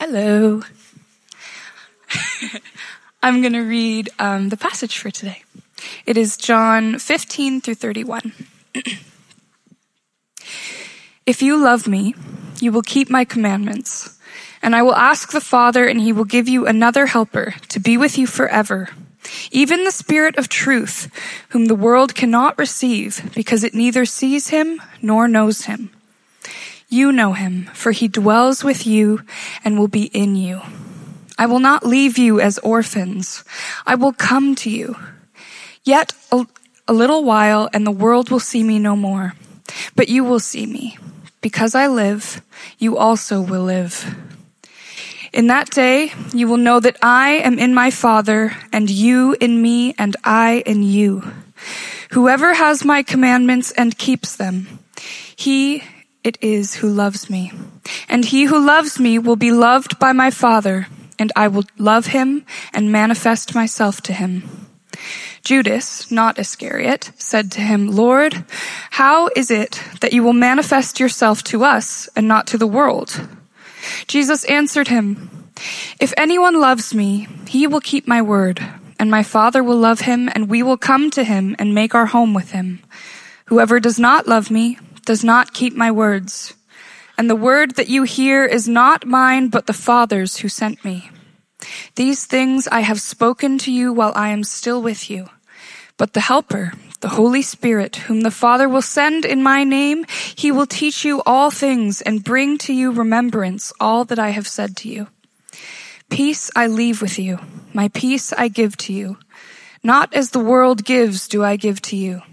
Hello. I'm going to read the passage for today. It is John 15 through 31. If you love me, you will keep my commandments, and I will ask the Father, and he will give you another helper to be with you forever, even the Spirit of truth, whom the world cannot receive because it neither sees him nor knows him. You know him, for he dwells with you and will be in you. I will not leave you as orphans. I will come to you. Yet a little while, and the world will see me no more. But you will see me. Because I live, you also will live. In that day, you will know that I am in my Father, and you in me, and I in you. Whoever has my commandments and keeps them, he it is who loves me. And he who loves me will be loved by my Father, and I will love him and manifest myself to him. Judas, not Iscariot, said to him, Lord, how is it that you will manifest yourself to us and not to the world? Jesus answered him, if anyone loves me, he will keep my word, and my Father will love him, and we will come to him and make our home with him. Whoever does not love me does not keep my words. And the word that you hear is not mine, but the Father's who sent me. These things I have spoken to you while I am still with you. But the Helper, the Holy Spirit, whom the Father will send in my name, he will teach you all things and bring to you remembrance all that I have said to you. Peace I leave with you. My peace I give to you. Not as the world gives do I give to you.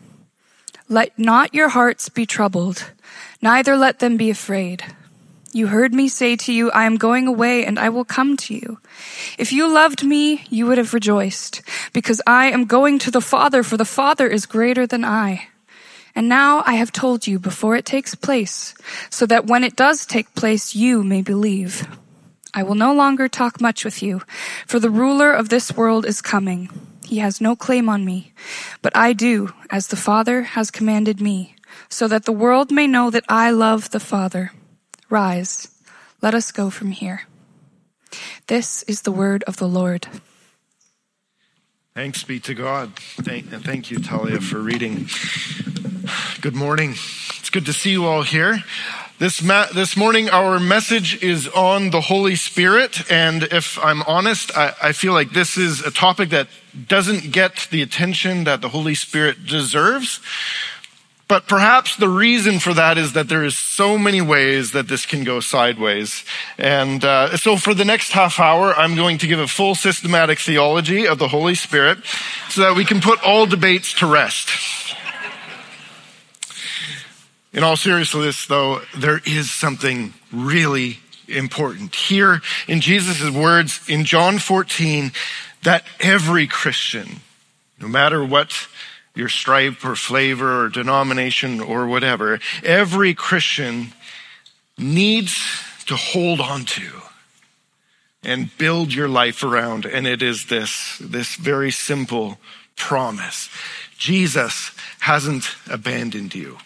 Let not your hearts be troubled, neither let them be afraid. You heard me say to you, I am going away and I will come to you. If you loved me, you would have rejoiced, because I am going to the Father, for the Father is greater than I. And now I have told you before it takes place, so that when it does take place, you may believe. I will no longer talk much with you, for the ruler of this world is coming. He has no claim on me, but I do as the Father has commanded me, so that the world may know that I love the Father. Rise, let us go from here. This is the word of the Lord. Thanks be to God. Thank you, Talia, for reading. Good morning. It's good to see you all here. This morning, our message is on the Holy Spirit, and if I'm honest, I feel like this is a topic that doesn't get the attention that the Holy Spirit deserves. But perhaps the reason for that is that there is so many ways that this can go sideways. And so for the next half hour, I'm going to give a full systematic theology of the Holy Spirit so that we can put all debates to rest. In all seriousness, though, there is something really important here in Jesus' words in John 14 that every Christian, no matter what your stripe or flavor or denomination or whatever, every Christian needs to hold on to and build your life around. And it is this very simple promise. Jesus hasn't abandoned you.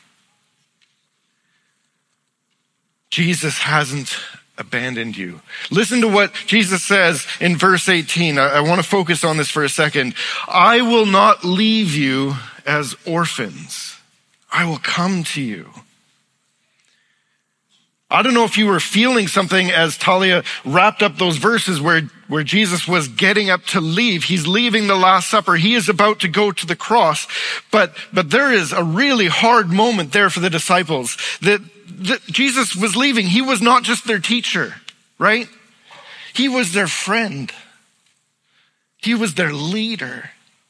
Jesus hasn't abandoned you. Listen to what Jesus says in verse 18. I want to focus on this for a second. I will not leave you as orphans. I will come to you. I don't know if you were feeling something as Talia wrapped up those verses where Jesus was getting up to leave. He's leaving the Last Supper. He is about to go to the cross. But there is a really hard moment there for the disciples that Jesus was leaving. He was not just their teacher, right? He was their friend. He was their leader.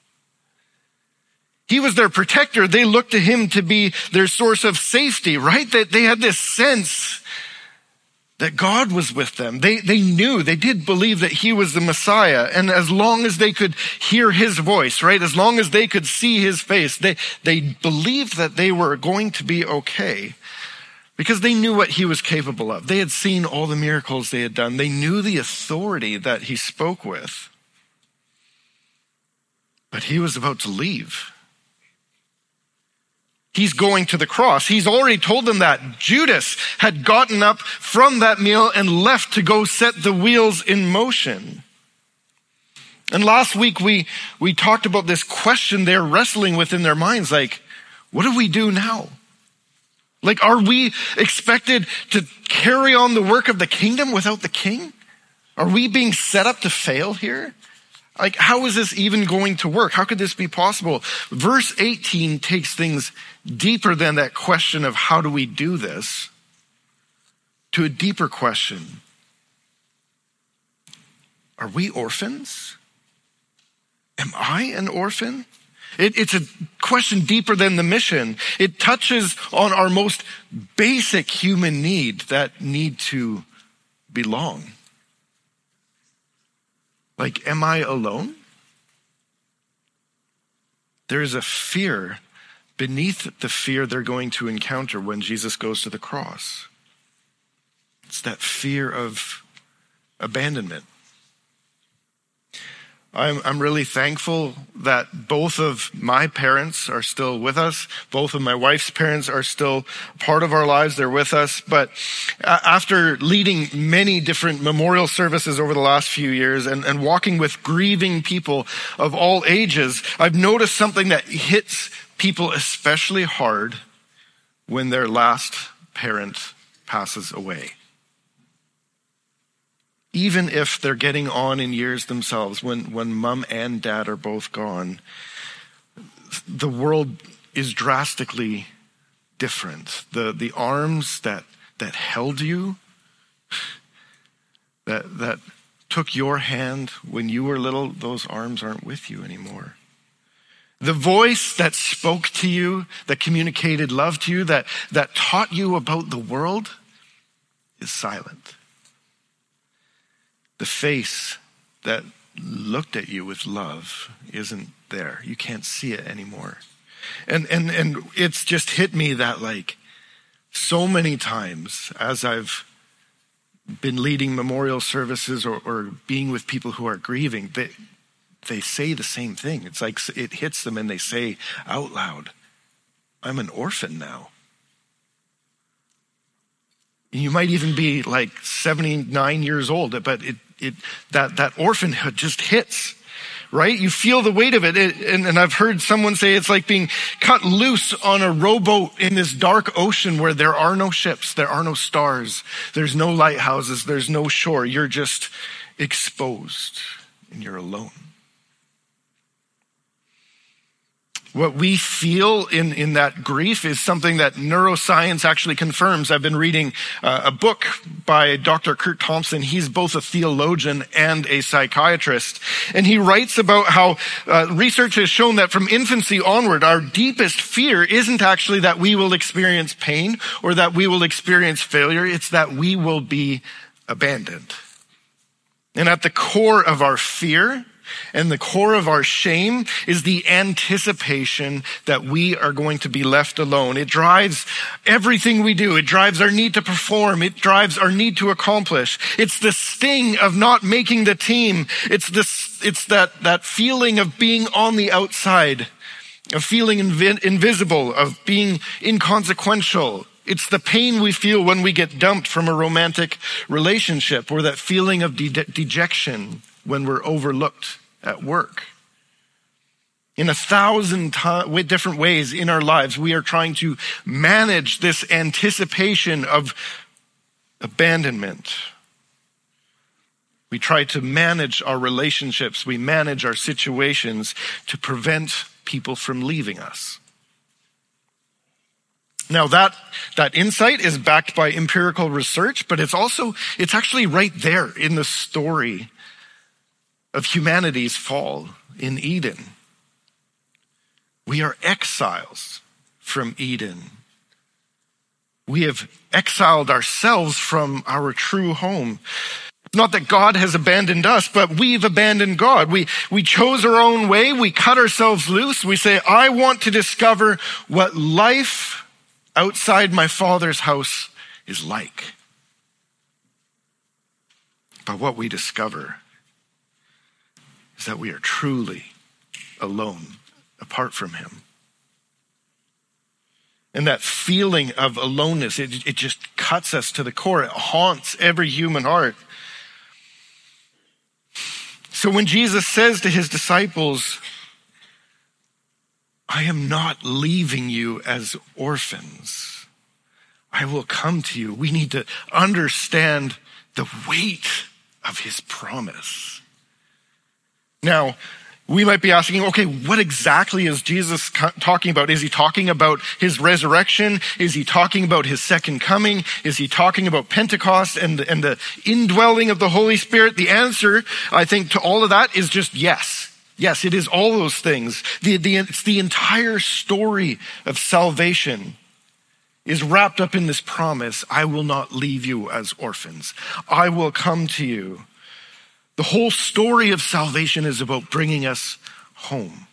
He was their protector. They looked to him to be their source of safety, right? That they had this sense that God was with them. They knew, they did believe that he was the Messiah. And as long as they could hear his voice, right? As long as they could see his face, they believed that they were going to be okay. Because they knew what he was capable of. They had seen all the miracles they had done. They knew the authority that he spoke with. But he was about to leave. He's going to the cross. He's already told them that. Judas had gotten up from that meal and left to go set the wheels in motion. And last week we talked about this question they're wrestling with in their minds, like, what do we do now? Like, are we expected to carry on the work of the kingdom without the king? Are we being set up to fail here? Like, how is this even going to work? How could this be possible? Verse 18 takes things deeper than that question of how do we do this to a deeper question. Are we orphans? Am I an orphan? It's a question deeper than the mission. It touches on our most basic human need, that need to belong. Like, am I alone? There is a fear beneath the fear they're going to encounter when Jesus goes to the cross. It's that fear of abandonment. I'm really thankful that both of my parents are still with us. Both of my wife's parents are still part of our lives. They're with us. But after leading many different memorial services over the last few years and walking with grieving people of all ages, I've noticed something that hits people especially hard when their last parent passes away. Even if they're getting on in years themselves, when mom and dad are both gone, the world is drastically different. The arms that held you, that took your hand when you were little, those arms aren't with you anymore. The voice that spoke to you, that communicated love to you, that taught you about the world is silent. The face that looked at you with love isn't there. You can't see it anymore. And it's just hit me that, like, so many times as I've been leading memorial services or being with people who are grieving, they say the same thing. It's like it hits them and they say out loud, I'm an orphan now. You might even be like 79 years old, but that orphanhood just hits, right? You feel the weight of it. And I've heard someone say it's like being cut loose on a rowboat in this dark ocean where there are no ships, there are no stars, there's no lighthouses, there's no shore. You're just exposed and you're alone. What we feel in that grief is something that neuroscience actually confirms. I've been reading a book by Dr. Kurt Thompson. He's both a theologian and a psychiatrist. And he writes about how research has shown that from infancy onward, our deepest fear isn't actually that we will experience pain or that we will experience failure. It's that we will be abandoned. And at the core of our fear and the core of our shame is the anticipation that we are going to be left alone. It drives everything we do. It drives our need to perform. It drives our need to accomplish. It's the sting of not making the team. It's that feeling of being on the outside, of feeling invisible, of being inconsequential. It's the pain we feel when we get dumped from a romantic relationship, or that feeling of dejection when we're overlooked at work. In 1,000 different ways in our lives, we are trying to manage this anticipation of abandonment. We try to manage our relationships. We manage our situations to prevent people from leaving us. Now that insight is backed by empirical research, but it's actually right there in the story of humanity's fall in Eden. We are exiles from Eden. We have exiled ourselves from our true home. Not that God has abandoned us, but we've abandoned God. We chose our own way. We cut ourselves loose. We say, I want to discover what life outside my Father's house is like. But what we discover is that we are truly alone apart from him. And that feeling of aloneness, it just cuts us to the core. It haunts every human heart. So when Jesus says to his disciples, I am not leaving you as orphans, I will come to you, we need to understand the weight of his promise. Now, we might be asking, okay, what exactly is Jesus talking about? Is he talking about his resurrection? Is he talking about his second coming? Is he talking about Pentecost and the indwelling of the Holy Spirit? The answer, I think, to all of that is just yes. Yes, it is all those things. It's the entire story of salvation is wrapped up in this promise. I will not leave you as orphans. I will come to you. The whole story of salvation is about bringing us home.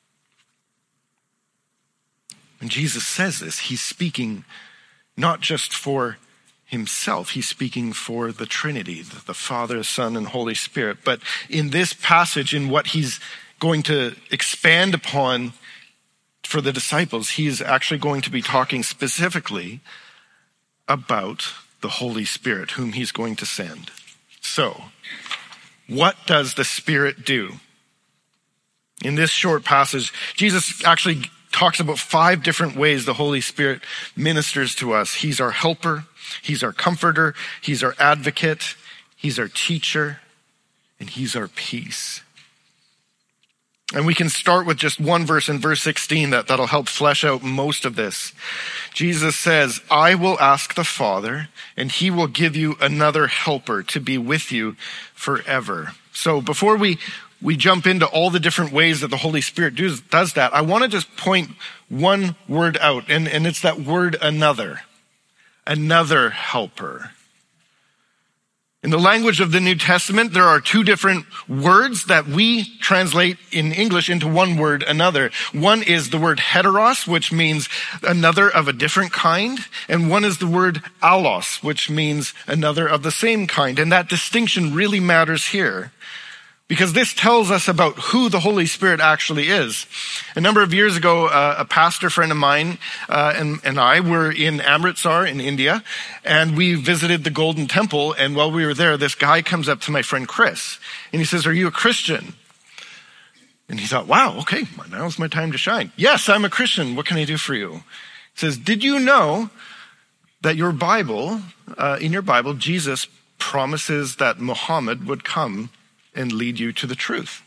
When Jesus says this, he's speaking not just for himself, he's speaking for the Trinity, the Father, Son, and Holy Spirit. But in this passage, in what he's going to expand upon for the disciples, he is actually going to be talking specifically about the Holy Spirit, whom he's going to send. So, what does the Spirit do? In this short passage, Jesus actually talks about 5 different ways the Holy Spirit ministers to us. He's our helper, he's our comforter, he's our advocate, he's our teacher, and he's our peace. And we can start with just one verse in verse 16 that'll help flesh out most of this. Jesus says, I will ask the Father, and he will give you another helper to be with you forever. So before we jump into all the different ways that the Holy Spirit does that, I want to just point one word out, and it's that word another. Another helper. In the language of the New Testament, there are 2 different words that we translate in English into one word, another. One is the word heteros, which means another of a different kind. And one is the word allos, which means another of the same kind. And that distinction really matters here, because this tells us about who the Holy Spirit actually is. A number of years ago, a pastor friend of mine and I were in Amritsar in India, and we visited the Golden Temple. And while we were there, this guy comes up to my friend Chris, and he says, are you a Christian? And he thought, wow, okay, now's my time to shine. Yes, I'm a Christian. What can I do for you? He says, did you know that your Bible, in your Bible, Jesus promises that Muhammad would come and lead you to the truth?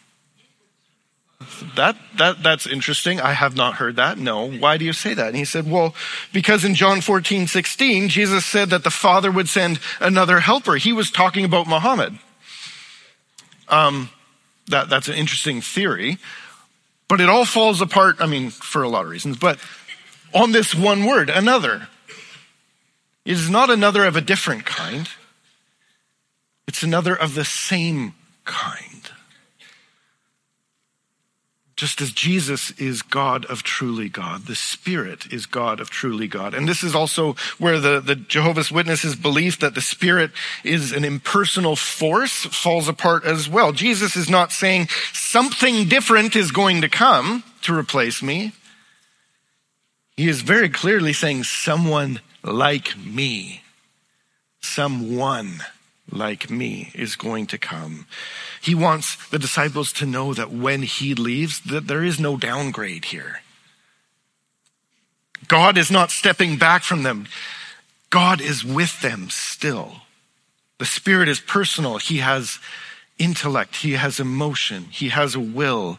That's interesting. I have not heard that. No. Why do you say that? And he said, well, because in John 14:16, Jesus said that the Father would send another helper. He was talking about Muhammad. That's an interesting theory, but it all falls apart, for a lot of reasons, but on this one word, another. It is not another of a different kind. It's another of the same kind. Just as Jesus is God of truly God, the Spirit is God of truly God. And this is also where the Jehovah's Witnesses' belief that the Spirit is an impersonal force falls apart as well. Jesus is not saying something different is going to come to replace me. He is very clearly saying someone like me, someone like me is going to come. He wants the disciples to know that when he leaves, that there is no downgrade here. God is not stepping back from them. God is with them still. The Spirit is personal. He has intellect. He has emotion. He has a will.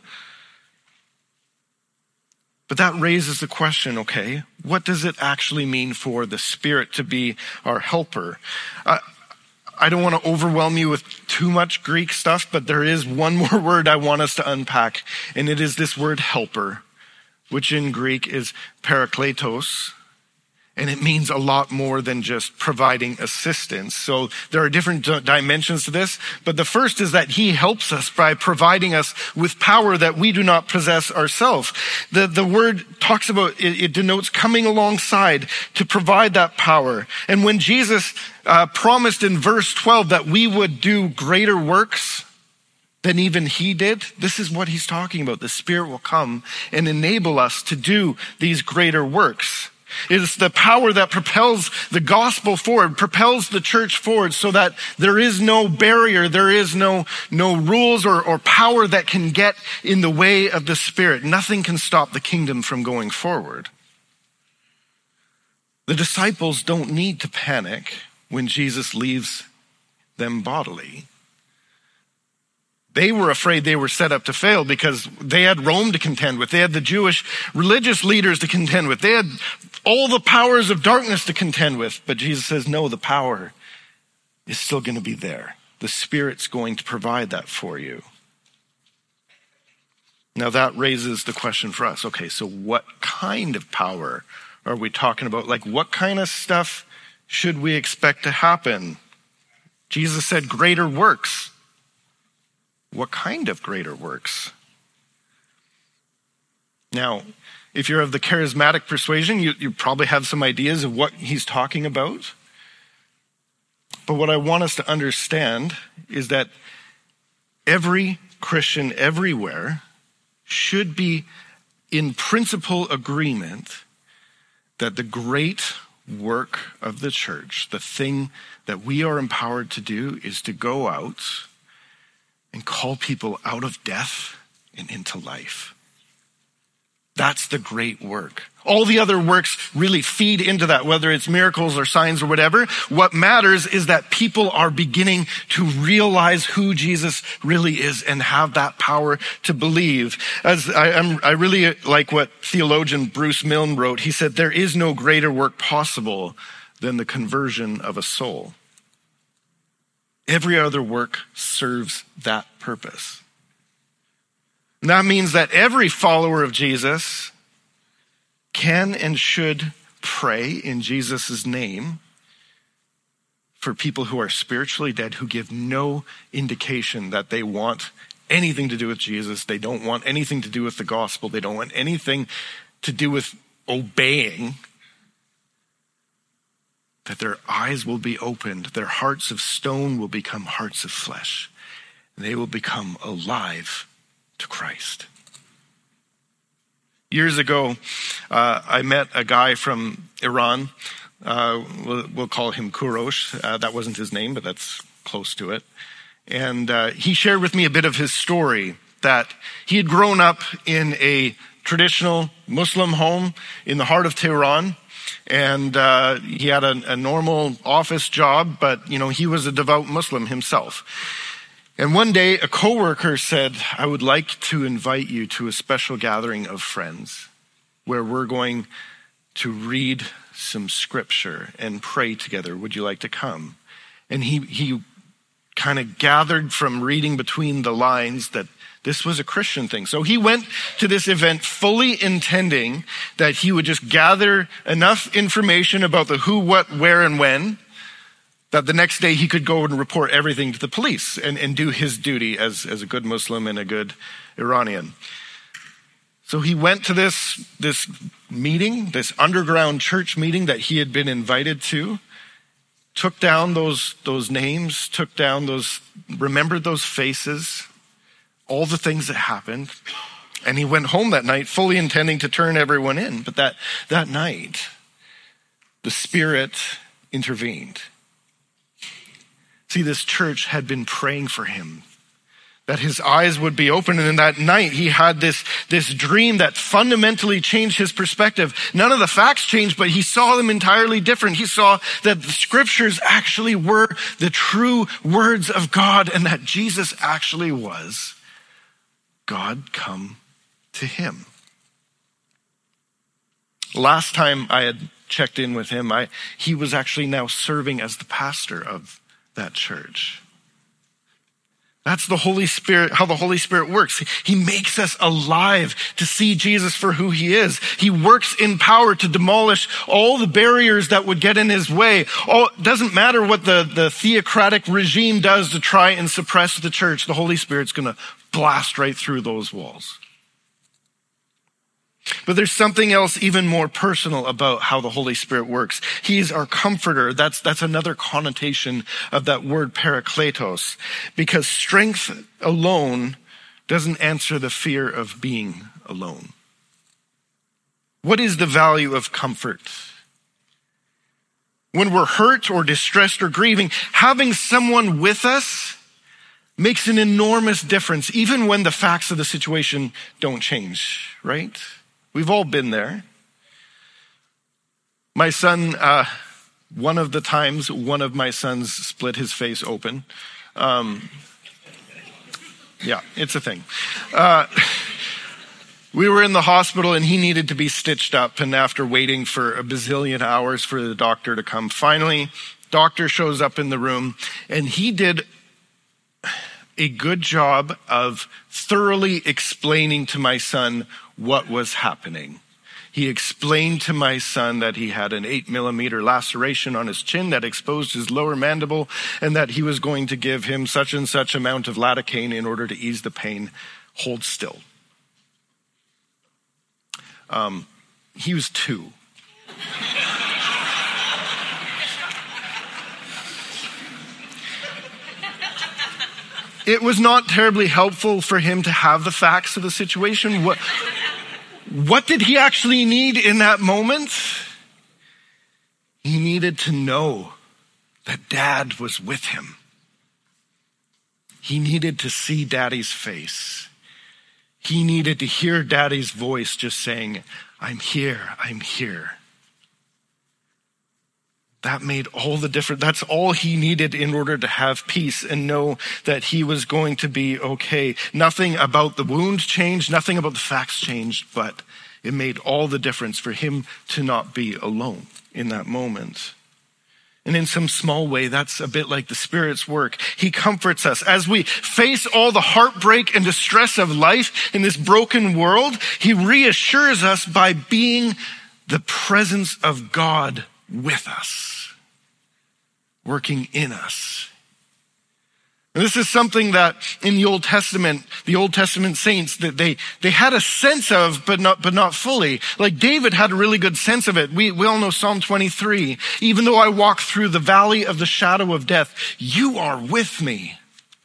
But that raises the question, okay, what does it actually mean for the Spirit to be our helper? I don't want to overwhelm you with too much Greek stuff, but there is one more word I want us to unpack, and it is this word helper, which in Greek is parakletos, and it means a lot more than just providing assistance. So there are different dimensions to this, but the first is that he helps us by providing us with power that we do not possess ourselves. The word talks about, it denotes coming alongside to provide that power. And when Jesus promised in verse 12 that we would do greater works than even he did, this is what he's talking about. The Spirit will come and enable us to do these greater works. It is the power that propels the gospel forward, propels the church forward so that there is no barrier, there is no rules or power that can get in the way of the Spirit. Nothing can stop the kingdom from going forward. The disciples don't need to panic when Jesus leaves them bodily. They were afraid they were set up to fail because they had Rome to contend with. They had the Jewish religious leaders to contend with. They had all the powers of darkness to contend with. But Jesus says, no, the power is still going to be there. The Spirit's going to provide that for you. Now that raises the question for us. Okay, so what kind of power are we talking about? Like, what kind of stuff should we expect to happen? Jesus said greater works. What kind of greater works? Now, if you're of the charismatic persuasion, you probably have some ideas of what he's talking about. But what I want us to understand is that every Christian everywhere should be in principle agreement that the great work of the church, the thing that we are empowered to do, is to go out and call people out of death and into life. That's the great work. All the other works really feed into that, whether it's miracles or signs or whatever. What matters is that people are beginning to realize who Jesus really is and have that power to believe. As I really like what theologian Bruce Milne wrote. He said, there is no greater work possible than the conversion of a soul. Every other work serves that purpose. And that means that every follower of Jesus can and should pray in Jesus' name for people who are spiritually dead, who give no indication that they want anything to do with Jesus. They don't want anything to do with the gospel. They don't want anything to do with obeying. That their eyes will be opened, their hearts of stone will become hearts of flesh, and they will become alive to Christ. Years ago, I met a guy from Iran. We'll call him Kurosh. That wasn't his name, but that's close to it. And he shared with me a bit of his story, that he had grown up in a traditional Muslim home in the heart of Tehran. And he had a normal office job, but, he was a devout Muslim himself. And one day a coworker said, I would like to invite you to a special gathering of friends where we're going to read some scripture and pray together. Would you like to come? And he kind of gathered from reading between the lines that this was a Christian thing. So he went to this event fully intending that he would just gather enough information about the who, what, where, and when, that the next day he could go and report everything to the police and do his duty as a good Muslim and a good Iranian. So he went to this meeting, this underground church meeting that he had been invited to, took down those names, remembered those faces, all the things that happened. And he went home that night fully intending to turn everyone in. But that night, the Spirit intervened. See, this church had been praying for him, that his eyes would be open. And in that night, he had this dream that fundamentally changed his perspective. None of the facts changed, but he saw them entirely different. He saw that the scriptures actually were the true words of God, and that Jesus actually was God come to him. Last time I had checked in with him, he was actually now serving as the pastor of that church. That's the Holy Spirit, how the Holy Spirit works. He makes us alive to see Jesus for who he is. He works in power to demolish all the barriers that would get in his way. It doesn't matter what the theocratic regime does to try and suppress the church. The Holy Spirit's going to blast right through those walls. But there's something else even more personal about how the Holy Spirit works. He's our comforter. That's another connotation of that word parakletos, because strength alone doesn't answer the fear of being alone. What is the value of comfort? When we're hurt or distressed or grieving, having someone with us makes an enormous difference, even when the facts of the situation don't change, right? We've all been there. My son, one of the times one of my sons split his face open. Yeah, it's a thing. We were in the hospital and he needed to be stitched up, and after waiting for a bazillion hours for the doctor to come, finally, doctor shows up in the room, and he did a good job of thoroughly explaining to my son what was happening. He explained to my son that he had an 8mm laceration on his chin that exposed his lower mandible, and that he was going to give him such and such amount of lidocaine in order to ease the pain. Hold still. He was 2. It was not terribly helpful for him to have the facts of the situation. What did he actually need in that moment? He needed to know that Dad was with him. He needed to see Daddy's face. He needed to hear Daddy's voice just saying, I'm here, I'm here. That made all the difference. That's all he needed in order to have peace and know that he was going to be okay. Nothing about the wound changed, nothing about the facts changed, but it made all the difference for him to not be alone in that moment. And in some small way, that's a bit like the Spirit's work. He comforts us. As we face all the heartbreak and distress of life in this broken world, he reassures us by being the presence of God with us, working in us. And this is something that in the Old Testament saints, that they had a sense of, but not fully. Like David had a really good sense of it. We all know Psalm 23. Even though I walk through the valley of the shadow of death, you are with me.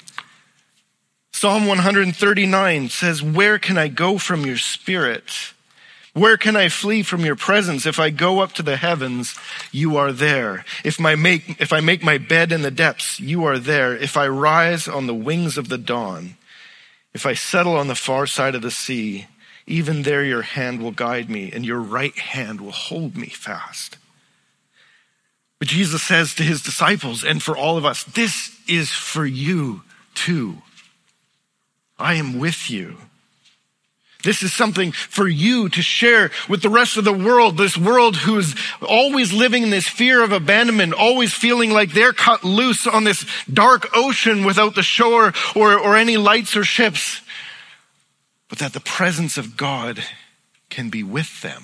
Psalm 139 says, where can I go from your spirit? Where can I flee from your presence? If I go up to the heavens, you are there. If I make my bed in the depths, you are there. If I rise on the wings of the dawn, if I settle on the far side of the sea, even there your hand will guide me and your right hand will hold me fast. But Jesus says to his disciples and for all of us, this is for you too. I am with you. This is something for you to share with the rest of the world, this world who's always living in this fear of abandonment, always feeling like they're cut loose on this dark ocean without the shore or any lights or ships, but that the presence of God can be with them.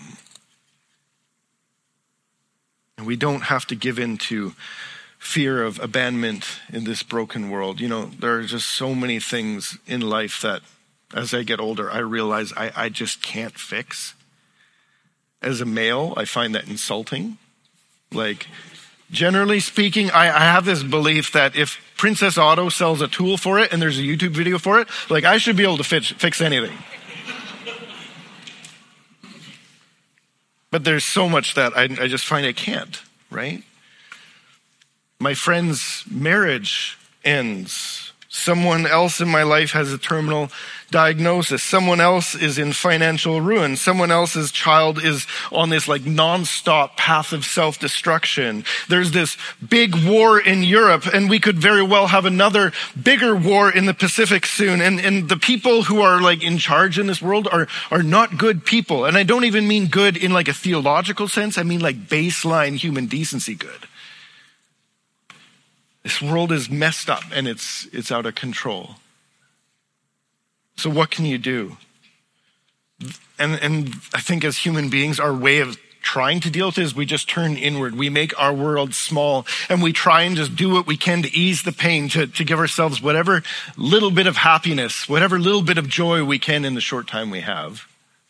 And we don't have to give in to fear of abandonment in this broken world. You know, there are just so many things in life that as I get older, I realize I just can't fix. As a male, I find that insulting. Like, generally speaking, I have this belief that if Princess Auto sells a tool for it and there's a YouTube video for it, like I should be able to fix anything. But there's so much that I just find I can't, right? My friend's marriage ends. Someone else in my life has a terminal diagnosis. Someone else is in financial ruin. Someone else's child is on this like nonstop path of self-destruction. There's this big war in Europe, and we could very well have another bigger war in the Pacific soon. And the people who are like in charge in this world are not good people. And I don't even mean good in like a theological sense. I mean like baseline human decency good. This world is messed up and it's out of control. So what can you do? And I think as human beings, our way of trying to deal with it is we just turn inward. We make our world small and we try and just do what we can to ease the pain, to give ourselves whatever little bit of happiness, whatever little bit of joy we can in the short time we have.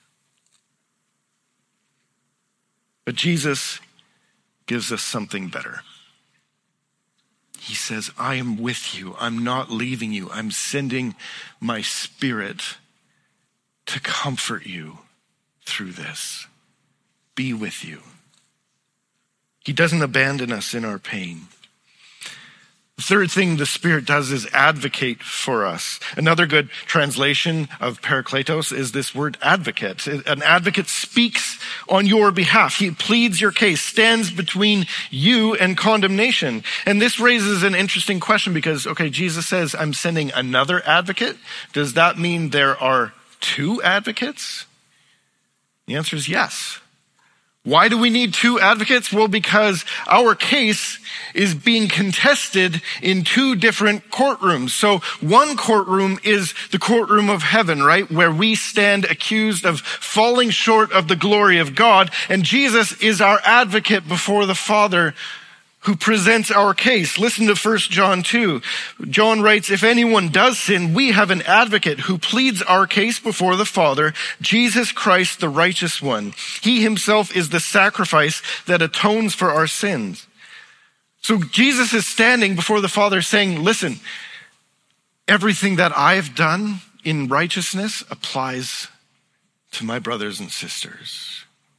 But Jesus gives us something better. He says, I am with you. I'm not leaving you. I'm sending my Spirit to comfort you through this. be with you. He doesn't abandon us in our pain. The third thing the Spirit does is advocate for us. Another good translation of parakletos is this word advocate. An advocate speaks on your behalf. He pleads your case, stands between you and condemnation. And this raises an interesting question because, okay, Jesus says, I'm sending another advocate. Does that mean there are two advocates? The answer is yes. Why do we need two advocates? Well, because our case is being contested in two different courtrooms. So one courtroom is the courtroom of heaven, right? Where we stand accused of falling short of the glory of God. And Jesus is our advocate before the Father who presents our case. Listen to 1 John 2. John writes, if anyone does sin, we have an advocate who pleads our case before the Father, Jesus Christ, the righteous one. He himself is the sacrifice that atones for our sins. So Jesus is standing before the Father saying, listen, everything that I've done in righteousness applies to my brothers and sisters.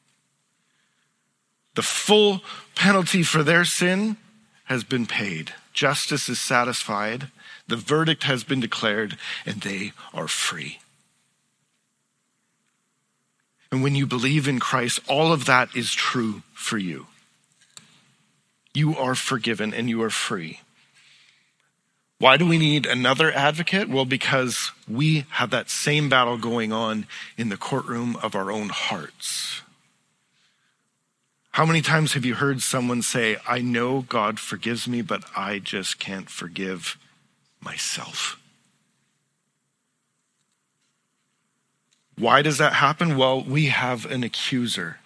The full penalty for their sin has been paid. Justice is satisfied. The verdict has been declared, and they are free. And when you believe in Christ, all of that is true for you. You are forgiven and you are free. Why do we need another advocate? Well, because we have that same battle going on in the courtroom of our own hearts. How many times have you heard someone say, I know God forgives me, but I just can't forgive myself? Why does that happen? Well, we have an accuser.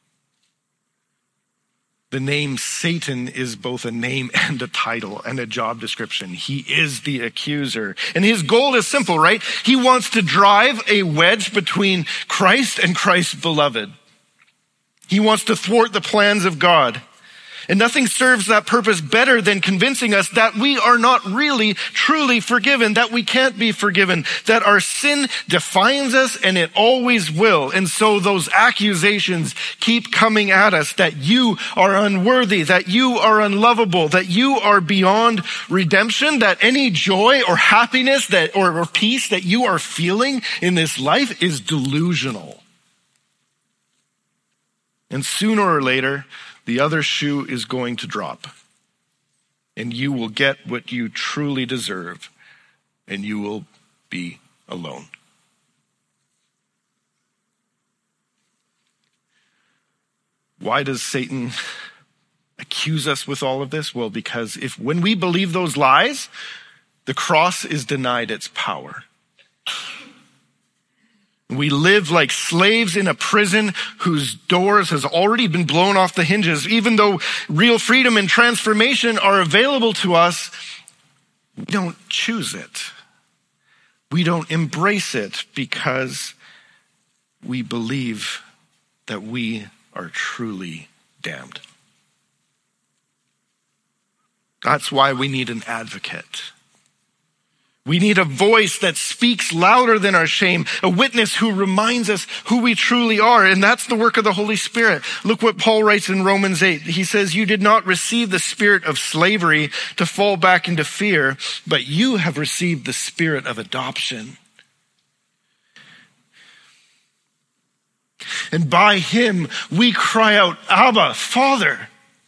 The name Satan is both a name and a title and a job description. He is the accuser. And his goal is simple, right? He wants to drive a wedge between Christ and Christ's beloved. He wants to thwart the plans of God. And nothing serves that purpose better than convincing us that we are not really, truly forgiven, that we can't be forgiven, that our sin defines us and it always will. And so those accusations keep coming at us that you are unworthy, that you are unlovable, that you are beyond redemption, that any joy or happiness or peace that you are feeling in this life is delusional. And sooner or later, the other shoe is going to drop. And you will get what you truly deserve. And you will be alone. Why does Satan accuse us with all of this? Well, because when we believe those lies, the cross is denied its power. We live like slaves in a prison whose doors has already been blown off the hinges. Even though real freedom and transformation are available to us, we don't choose it. We don't embrace it because we believe that we are truly damned. That's why we need an advocate. We need a voice that speaks louder than our shame, a witness who reminds us who we truly are. And that's the work of the Holy Spirit. Look what Paul writes in Romans 8. He says, you did not receive the spirit of slavery to fall back into fear, but you have received the spirit of adoption. And by him, we cry out, Abba, Father.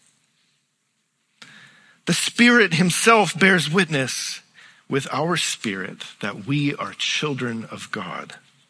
The Spirit himself bears witness with our spirit that we are children of God.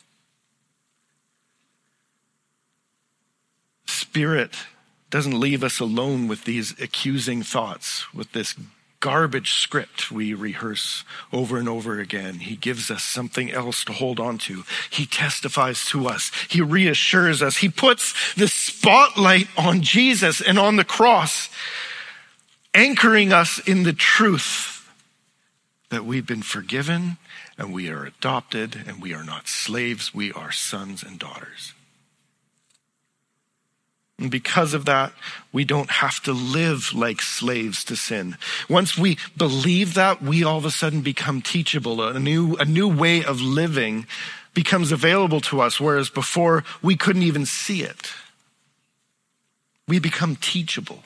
Spirit doesn't leave us alone with these accusing thoughts, with this garbage script we rehearse over and over again. He gives us something else to hold on to. He testifies to us. He reassures us. He puts the spotlight on Jesus and on the cross, anchoring us in the truth that we've been forgiven and we are adopted and we are not slaves, we are sons and daughters. And because of that, we don't have to live like slaves to sin. Once we believe that, we all of a sudden become teachable. A new way of living becomes available to us, whereas before we couldn't even see it. We become teachable.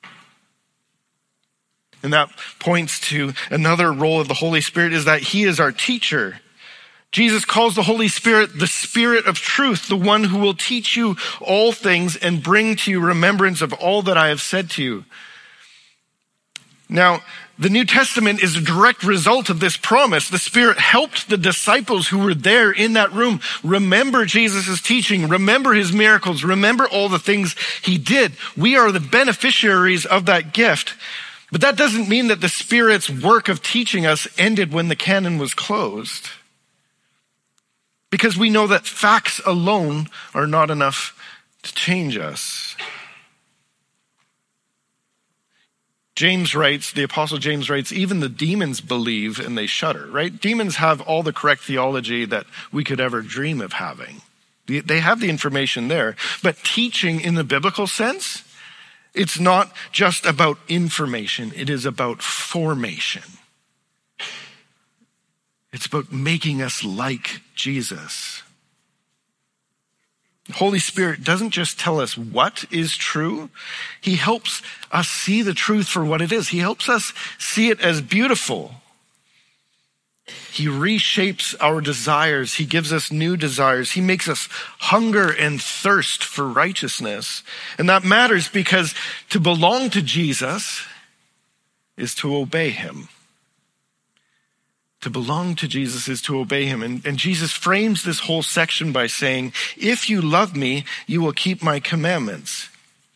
And that points to another role of the Holy Spirit, is that he is our teacher. Jesus calls the Holy Spirit the Spirit of truth, the one who will teach you all things and bring to you remembrance of all that I have said to you. Now, the New Testament is a direct result of this promise. The Spirit helped the disciples who were there in that room remember Jesus' teaching, remember his miracles, remember all the things he did. We are the beneficiaries of that gift. But that doesn't mean that the Spirit's work of teaching us ended when the canon was closed. Because we know that facts alone are not enough to change us. James writes, the Apostle James writes, even the demons believe and they shudder, right? Demons have all the correct theology that we could ever dream of having. They have the information there. But teaching in the biblical sense, it's not just about information. It is about formation. It's about making us like Jesus. The Holy Spirit doesn't just tell us what is true. He helps us see the truth for what it is. He helps us see it as beautiful. He reshapes our desires. He gives us new desires. He makes us hunger and thirst for righteousness. And that matters because to belong to Jesus is to obey him. To belong to Jesus is to obey him. And Jesus frames this whole section by saying, if you love me, you will keep my commandments.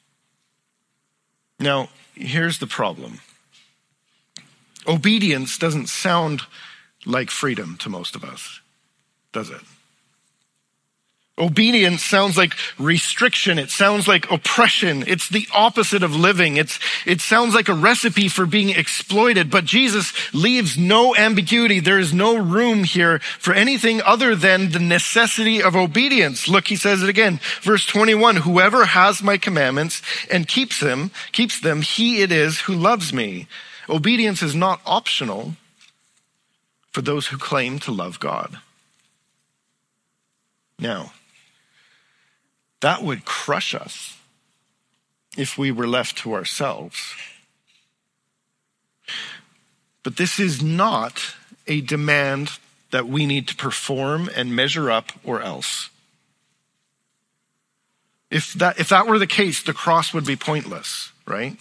Now, here's the problem. Obedience doesn't sound like freedom to most of us, does it? Obedience sounds like restriction. It sounds like oppression. It's the opposite of living. It sounds like a recipe for being exploited, but Jesus leaves no ambiguity. There is no room here for anything other than the necessity of obedience. Look, he says it again. Verse 21, whoever has my commandments and keeps them, he it is who loves me. Obedience is not optional for those who claim to love God. Now, that would crush us if we were left to ourselves. But this is not a demand that we need to perform and measure up or else. If that were the case, the cross would be pointless, right?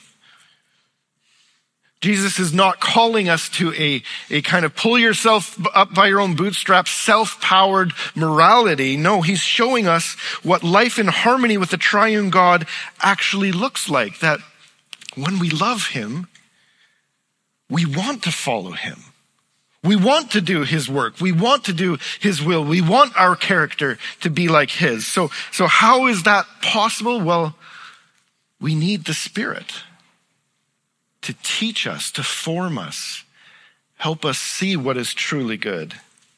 Jesus is not calling us to a kind of pull yourself up by your own bootstraps, self-powered morality. No, he's showing us what life in harmony with the triune God actually looks like. That when we love him, we want to follow him. We want to do his work. We want to do his will. We want our character to be like his. So how is that possible? Well, we need the Spirit to teach us, to form us, help us see what is truly good.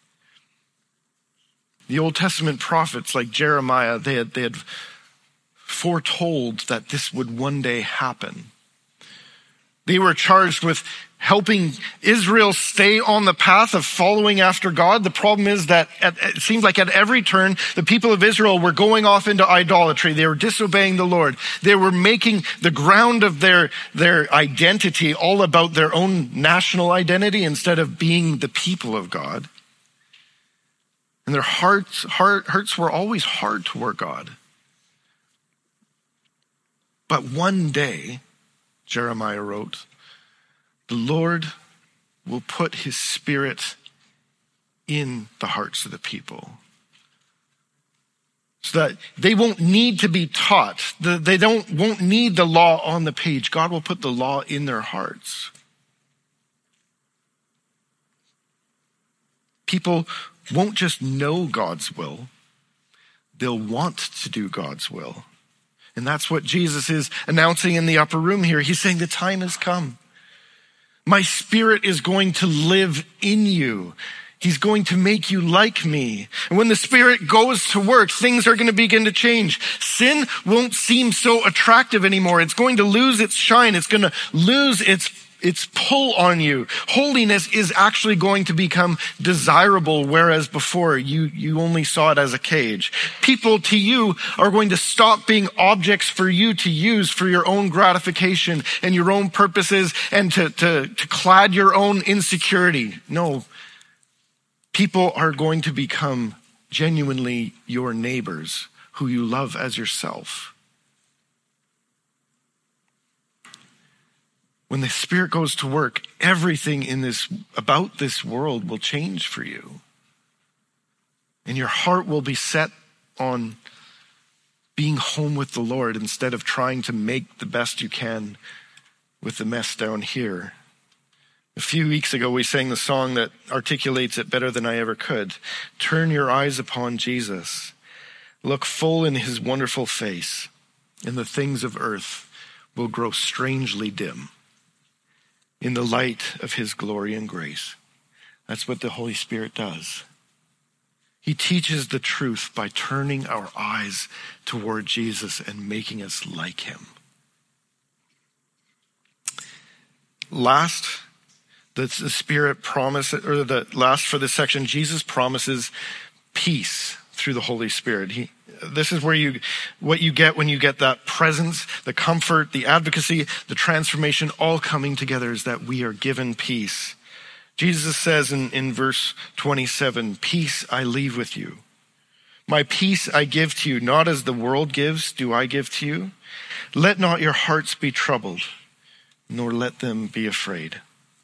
The Old Testament prophets like Jeremiah, they had foretold that this would one day happen. They were charged with helping Israel stay on the path of following after God. The problem is that it seems like at every turn, the people of Israel were going off into idolatry. They were disobeying the Lord. They were making the ground of their identity all about their own national identity instead of being the people of God. And their hearts were always hard toward God. But one day, Jeremiah wrote, the Lord will put his Spirit in the hearts of the people so that they won't need to be taught. They won't need the law on the page. God will put the law in their hearts. People won't just know God's will. They'll want to do God's will. And that's what Jesus is announcing in the upper room here. He's saying the time has come. My Spirit is going to live in you. He's going to make you like me. And when the Spirit goes to work, things are going to begin to change. Sin won't seem so attractive anymore. It's going to lose its shine. It's going to lose its its pull on you. Holiness is actually going to become desirable, whereas before you only saw it as a cage. People to you are going to stop being objects for you to use for your own gratification and your own purposes and to clad your own insecurity. No, people are going to become genuinely your neighbors who you love as yourself. When the Spirit goes to work, everything about this world will change for you. And your heart will be set on being home with the Lord instead of trying to make the best you can with the mess down here. A few weeks ago, we sang the song that articulates it better than I ever could. Turn your eyes upon Jesus. Look full in his wonderful face, and the things of earth will grow strangely dim in the light of his glory and grace. That's what the Holy Spirit does. He teaches the truth by turning our eyes toward Jesus and making us like him. Last, the Spirit promises, or the last for this section, Jesus promises peace through the Holy Spirit. This is what you get when you get that presence, the comfort, the advocacy, the transformation all coming together, is that we are given peace. Jesus says in verse 27, peace I leave with you. My peace I give to you, not as the world gives, do I give to you. Let not your hearts be troubled, nor let them be afraid.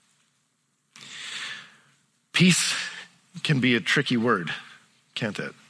Peace can be a tricky word, can't it?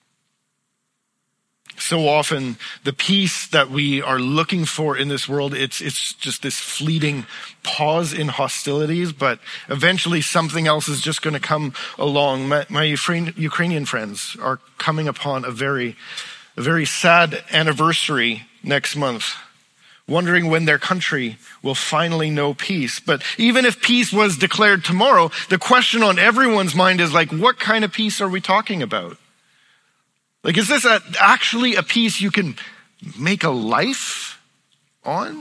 So often, the peace that we are looking for in this world, it's just this fleeting pause in hostilities, but eventually something else is just going to come along. My Ukrainian friends are coming upon a very sad anniversary next month, wondering when their country will finally know peace. But even if peace was declared tomorrow, the question on everyone's mind is like, what kind of peace are we talking about? Like, is this actually a peace you can make a life on?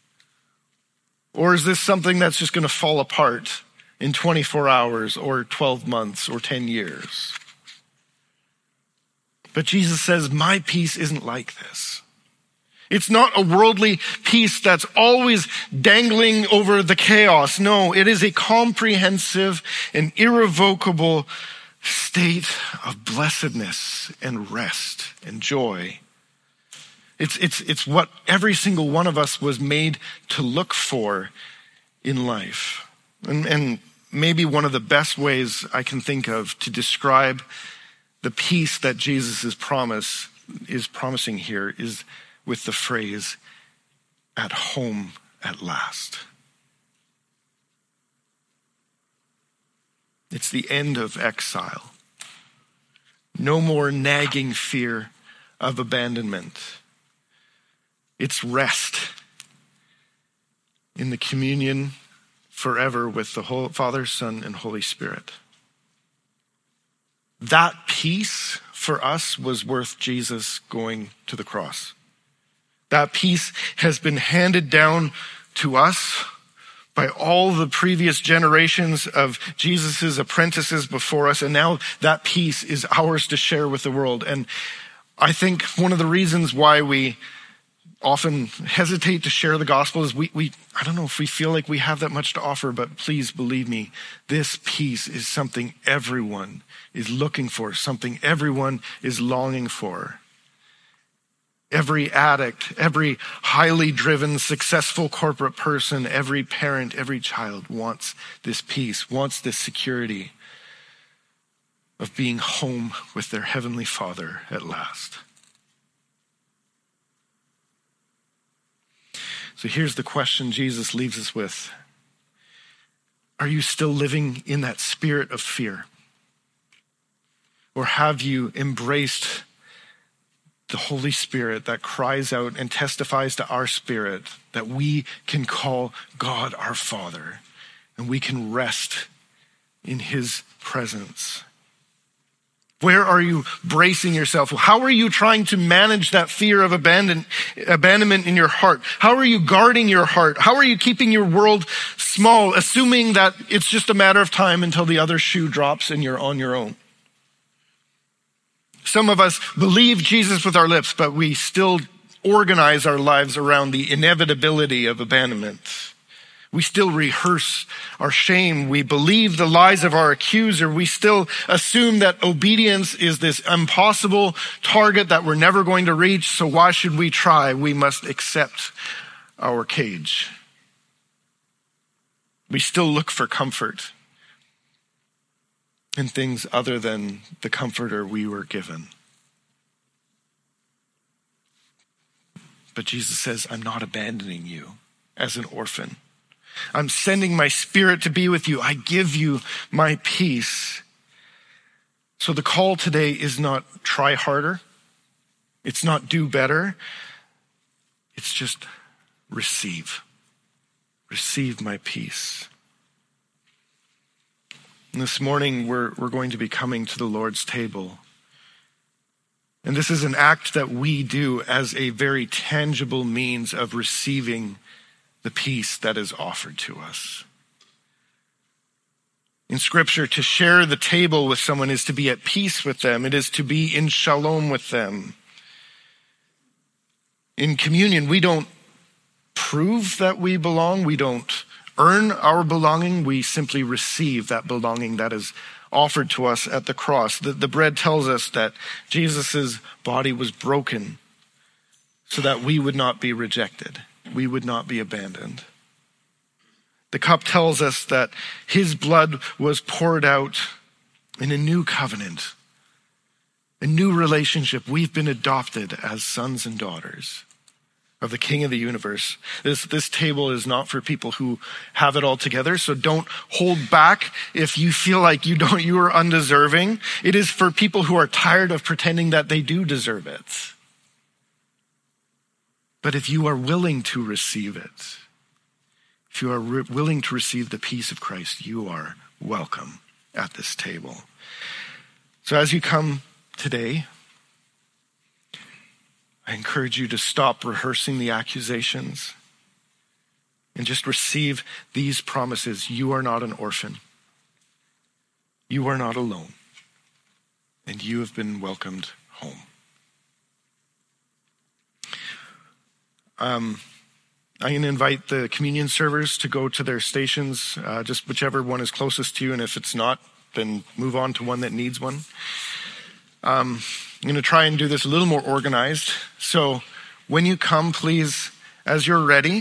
Or is this something that's just going to fall apart in 24 hours or 12 months or 10 years? But Jesus says, my peace isn't like this. It's not a worldly peace that's always dangling over the chaos. No, it is a comprehensive and irrevocable state of blessedness and rest and joy. It's what every single one of us was made to look for in life. And maybe one of the best ways I can think of to describe the peace that Jesus is promising here is with the phrase, at home at last. It's the end of exile. No more nagging fear of abandonment. It's rest in the communion forever with the Father, Son, and Holy Spirit. That peace for us was worth Jesus going to the cross. That peace has been handed down to us by all the previous generations of Jesus's apprentices before us. And now that peace is ours to share with the world. And I think one of the reasons why we often hesitate to share the gospel is I don't know if we feel like we have that much to offer, but please believe me, this peace is something everyone is looking for, something everyone is longing for. Every addict, every highly driven, successful corporate person, every parent, every child wants this peace, wants this security of being home with their Heavenly Father at last. So here's the question Jesus leaves us with. Are you still living in that spirit of fear? Or have you embraced the Holy Spirit that cries out and testifies to our spirit that we can call God our Father and we can rest in his presence? Where are you bracing yourself? How are you trying to manage that fear of abandonment in your heart? How are you guarding your heart? How are you keeping your world small, assuming that it's just a matter of time until the other shoe drops and you're on your own? Some of us believe Jesus with our lips, but we still organize our lives around the inevitability of abandonment. We still rehearse our shame. We believe the lies of our accuser. We still assume that obedience is this impossible target that we're never going to reach. So why should we try? We must accept our cage. We still look for comfort in things other than the comforter we were given. But Jesus says, I'm not abandoning you as an orphan. I'm sending my Spirit to be with you. I give you my peace. So the call today is not try harder. It's not do better. It's just receive. Receive my peace. And this morning, we're going to be coming to the Lord's table. And this is an act that we do as a very tangible means of receiving the peace that is offered to us. In Scripture, to share the table with someone is to be at peace with them. It is to be in shalom with them. In communion, we don't prove that we belong. We don't earn our belonging. We simply receive that belonging that is offered to us at the cross. The bread tells us that Jesus' body was broken so that we would not be rejected. We would not be abandoned. The cup tells us that his blood was poured out in a new covenant, a new relationship. We've been adopted as sons and daughters of the King of the universe. This table is not for people who have it all together, so don't hold back if you feel like you are undeserving. It is for people who are tired of pretending that they do deserve it. But if you are willing to receive it, if you are willing to receive the peace of Christ, you are welcome at this table. So as you come today, I encourage you to stop rehearsing the accusations and just receive these promises. You are not an orphan. You are not alone. And you have been welcomed home. I'm going to invite the communion servers to go to their stations, just whichever one is closest to you. And if it's not, then move on to one that needs one. I'm going to try and do this a little more organized. So when you come, please, as you're ready,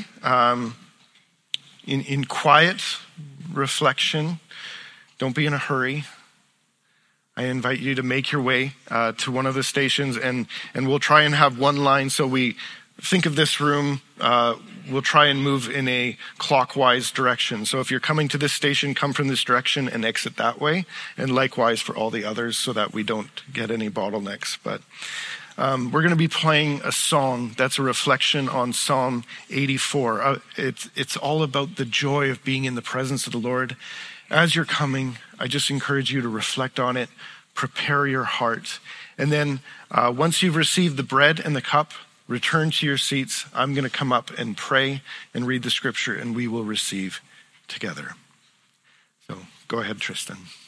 in quiet reflection, don't be in a hurry. I invite you to make your way to one of the stations, and we'll try and have one line. So we think of this room, we'll try and move in a clockwise direction. So if you're coming to this station, come from this direction and exit that way. And likewise for all the others so that we don't get any bottlenecks. But we're going to be playing a song that's a reflection on Psalm 84. It's all about the joy of being in the presence of the Lord. As you're coming, I just encourage you to reflect on it, prepare your heart. And then once you've received the bread and the cup, return to your seats. I'm going to come up and pray and read the scripture, and we will receive together. So go ahead, Tristan.